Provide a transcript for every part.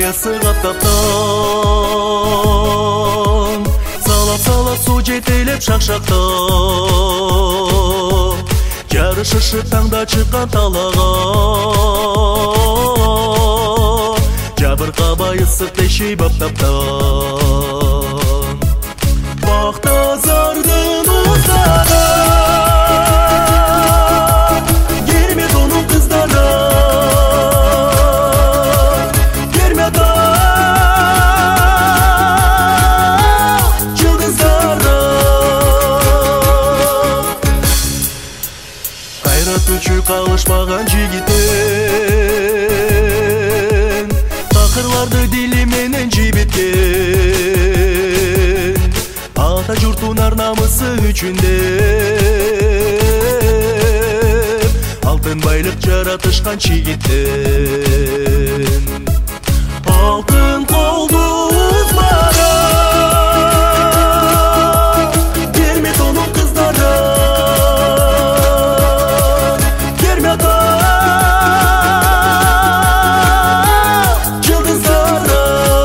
майасы каптаптан, сала суу жетелеп шакшактап, жарышышы таңда чыккан талага, жабыркабай ысык тешей баптаптан. Бактазардын уздары, кермет онун кыздары, кермет жылдыздары. Кайратчу калышпаган жигиттен, такырларды дили менен жибиткен, ата журтун ар намысы үчүн деп, алтын байлык жаратышкан чигиттен. Алтын колдуз бара, кермет онун кыздары, кермет жылдыздары.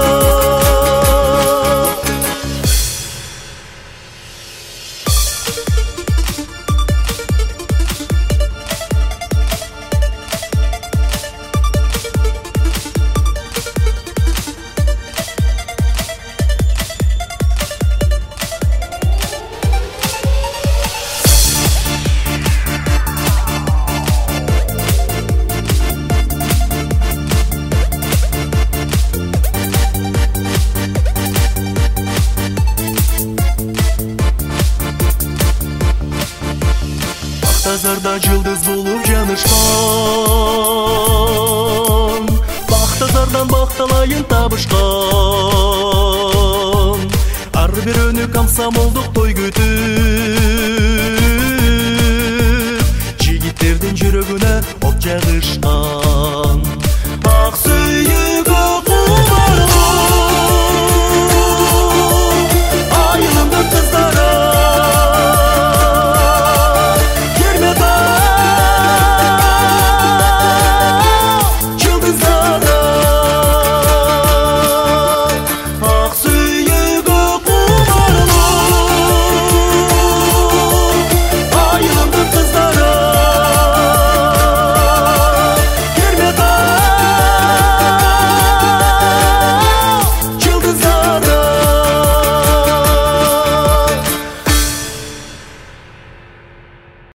Бактазарда жылдыз болуп жанышкан, Бактазардан бакталайын табышкан, ар бирөөнү комсомолдук той күтүп, жигиттердин жүрөгүнө от жагышкан.